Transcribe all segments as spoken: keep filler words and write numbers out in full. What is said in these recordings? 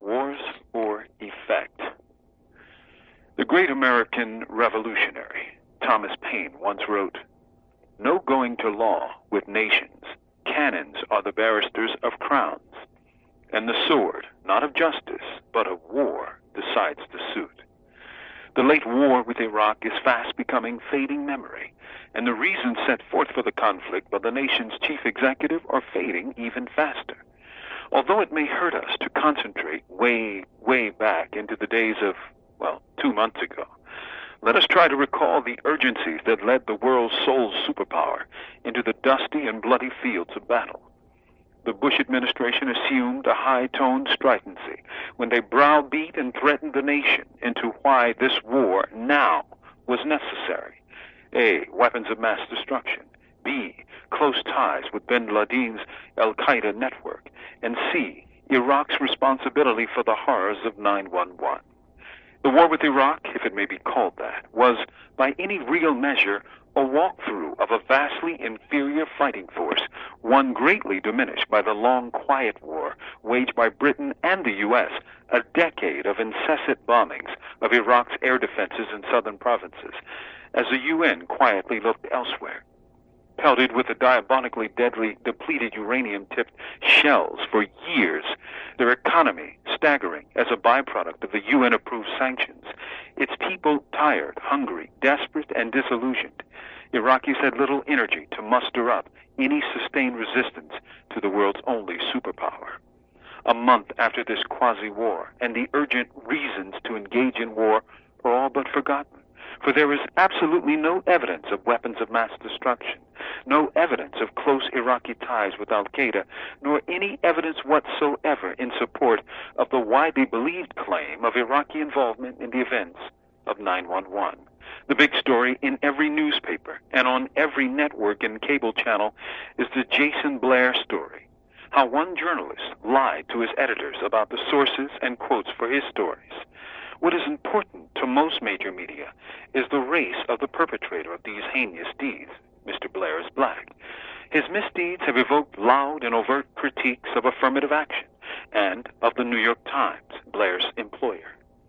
Wars for Effect. The great American revolutionary, Thomas Paine, once wrote, "No going to law with nations. Cannons are the barristers of crowns, and the sword, not of justice, but of war, decides the suit." The late war with Iraq is fast becoming fading memory, and the reasons set forth for the conflict by the nation's chief executive are fading even faster. Although it may hurt us to concentrate way, way back into the days of, well, two months ago, let us try to recall the urgencies that led the world's sole superpower into the dusty and bloody fields of battle. The Bush administration assumed a high-toned stridency when they browbeat and threatened the nation into why this war now was necessary. A. Weapons of mass destruction. B. Close ties with bin Laden's al-Qaeda network. And C. Iraq's responsibility for the horrors of nine one one. The war with Iraq, if it may be called that, was, by any real measure, a walkthrough of a vastly inferior fighting force, one greatly diminished by the long, quiet war waged by Britain and the U S, a decade of incessant bombings of Iraq's air defenses in southern provinces, as the U N quietly looked elsewhere. Pelted with the diabolically deadly depleted uranium-tipped shells for years, their economy staggering as a byproduct of the U N-approved sanctions, its people tired, hungry, desperate, and disillusioned, Iraqis had little energy to muster up any sustained resistance to the world's only superpower. A month after this quasi-war, and the urgent reasons to engage in war are all but forgotten. For there is absolutely no evidence of weapons of mass destruction, no evidence of close Iraqi ties with al-Qaeda, nor any evidence whatsoever in support of the widely believed claim of Iraqi involvement in the events of nine one one. The big story in every newspaper and on every network and cable channel is the Jason Blair story. How one journalist lied to his editors about the sources and quotes for his stories. What is important to most major media is the race of the perpetrator of these heinous deeds. Mister Blair is black. His misdeeds have evoked loud and overt critiques of affirmative action and of the New York Times, Blair's employer.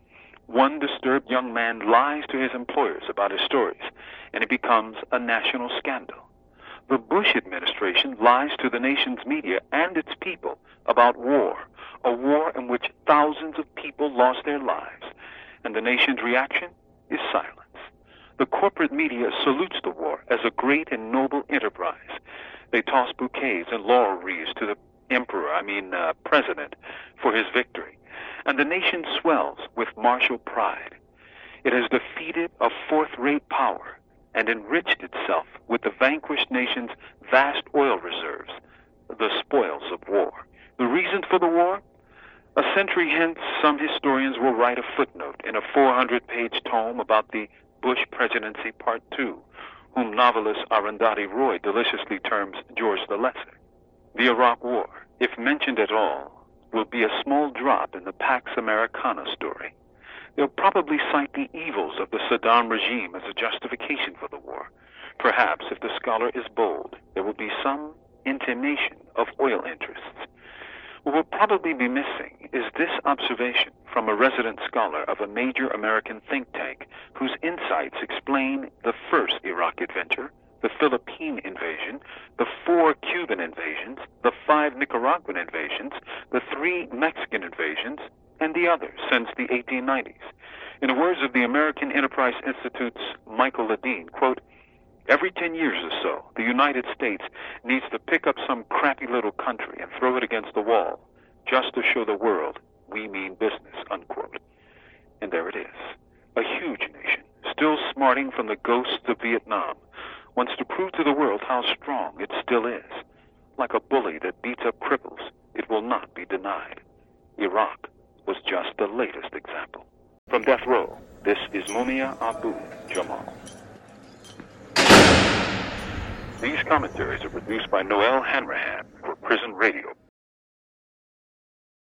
One disturbed young man lies to his employers about his stories, and it becomes a national scandal. The Bush administration lies to the nation's media and its people about war, a war in which thousands of people lost their lives, and the nation's reaction is silence. The corporate media salutes the war as a great and noble enterprise. They toss bouquets and laurel wreaths to the emperor, I mean uh, president, for his victory, and the nation swells with martial pride. It has defeated a fourth-rate power and enriched itself with the vanquished nation's vast oil reserves, the spoils of war. The reason for the war? A century hence, some historians will write a footnote in a four hundred page tome about the Bush Presidency Part two, whom novelist Arundhati Roy deliciously terms George the Lesser. The Iraq War, if mentioned at all, will be a small drop in the Pax Americana story. They'll probably cite the evils of the Saddam regime as a justification for the war. Perhaps, if the scholar is bold, there will be some intimation of oil interests. What will probably be missing is this observation from a resident scholar of a major American think tank whose insights explain the first Iraq adventure, the Philippine invasion, the four Cuban invasions, the five Nicaraguan invasions, the three Mexican invasions, and the others since the eighteen nineties. In the words of the American Enterprise Institute's Michael Ledeen, quote, "Every ten years or so, the United States needs to pick up some crappy little country and throw it against the wall, just to show the world we mean business," unquote. And there it is. A huge nation, still smarting from the ghosts of Vietnam, wants to prove to the world how strong it still is. Like a bully that beats up cripples, it will not be denied. Iraq was just the latest example. From Death Row, this is Mumia Abu Jamal. These commentaries are produced by Noel Hanrahan for Prison Radio